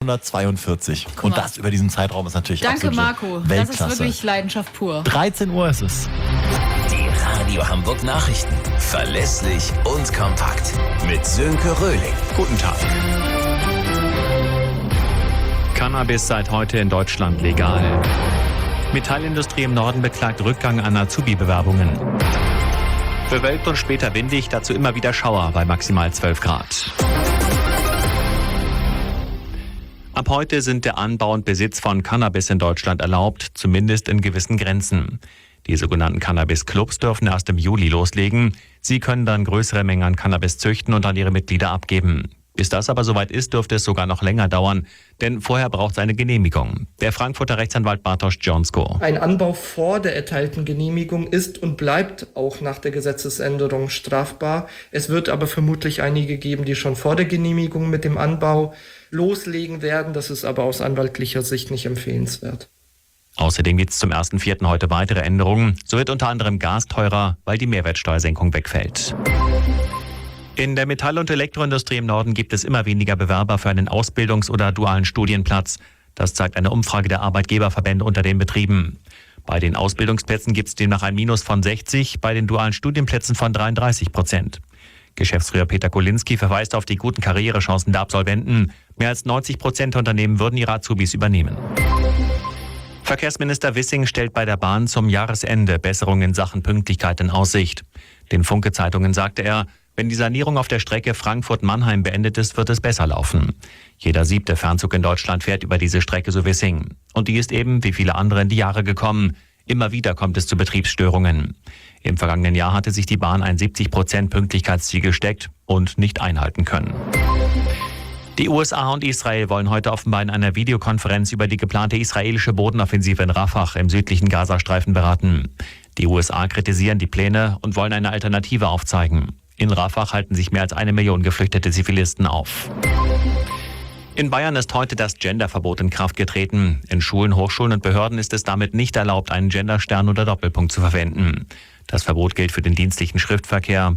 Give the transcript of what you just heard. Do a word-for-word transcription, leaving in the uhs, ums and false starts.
neunzehnhundertzweiundvierzig. Und das über diesen Zeitraum ist natürlich Danke, absolute Marco. Weltklasse. Das ist wirklich Leidenschaft pur. dreizehn Uhr ist es. Die Radio Hamburg Nachrichten. Verlässlich und kompakt. Mit Sönke Röhling. Guten Tag. Cannabis seit heute in Deutschland legal. Metallindustrie im Norden beklagt Rückgang an Azubi-Bewerbungen. Bewölkt und später windig, dazu immer wieder Schauer bei maximal zwölf Grad. Ab heute sind der Anbau und Besitz von Cannabis in Deutschland erlaubt, zumindest in gewissen Grenzen. Die sogenannten Cannabis-Clubs dürfen erst im Juli loslegen. Sie können dann größere Mengen an Cannabis züchten und an ihre Mitglieder abgeben. Bis das aber soweit ist, dürfte es sogar noch länger dauern, denn vorher braucht es eine Genehmigung. Der Frankfurter Rechtsanwalt Bartosz Djonsko. Ein Anbau vor der erteilten Genehmigung ist und bleibt auch nach der Gesetzesänderung strafbar. Es wird aber vermutlich einige geben, die schon vor der Genehmigung mit dem Anbau loslegen werden. Das ist aber aus anwaltlicher Sicht nicht empfehlenswert. Außerdem gibt es zum ersten Vierten heute weitere Änderungen. So wird unter anderem Gas teurer, weil die Mehrwertsteuersenkung wegfällt. In der Metall- und Elektroindustrie im Norden gibt es immer weniger Bewerber für einen Ausbildungs- oder dualen Studienplatz. Das zeigt eine Umfrage der Arbeitgeberverbände unter den Betrieben. Bei den Ausbildungsplätzen gibt es demnach ein Minus von sechzig, bei den dualen Studienplätzen von dreiunddreißig Prozent. Geschäftsführer Peter Kolinski verweist auf die guten Karrierechancen der Absolventen. Mehr als neunzig Prozent der Unternehmen würden ihre Azubis übernehmen. Verkehrsminister Wissing stellt bei der Bahn zum Jahresende Besserungen in Sachen Pünktlichkeit in Aussicht. Den Funke-Zeitungen sagte er, wenn die Sanierung auf der Strecke Frankfurt-Mannheim beendet ist, wird es besser laufen. Jeder siebte Fernzug in Deutschland fährt über diese Strecke, so Wissing. Und die ist eben, wie viele andere, in die Jahre gekommen. Immer wieder kommt es zu Betriebsstörungen. Im vergangenen Jahr hatte sich die Bahn ein siebzig Prozent Pünktlichkeitsziel gesteckt und nicht einhalten können. Die U S A und Israel wollen heute offenbar in einer Videokonferenz über die geplante israelische Bodenoffensive in Rafah im südlichen Gazastreifen beraten. Die U S A kritisieren die Pläne und wollen eine Alternative aufzeigen. In Rafah halten sich mehr als eine Million geflüchtete Zivilisten auf. In Bayern ist heute das Genderverbot in Kraft getreten. In Schulen, Hochschulen und Behörden ist es damit nicht erlaubt, einen Genderstern oder Doppelpunkt zu verwenden. Das Verbot gilt für den dienstlichen Schriftverkehr.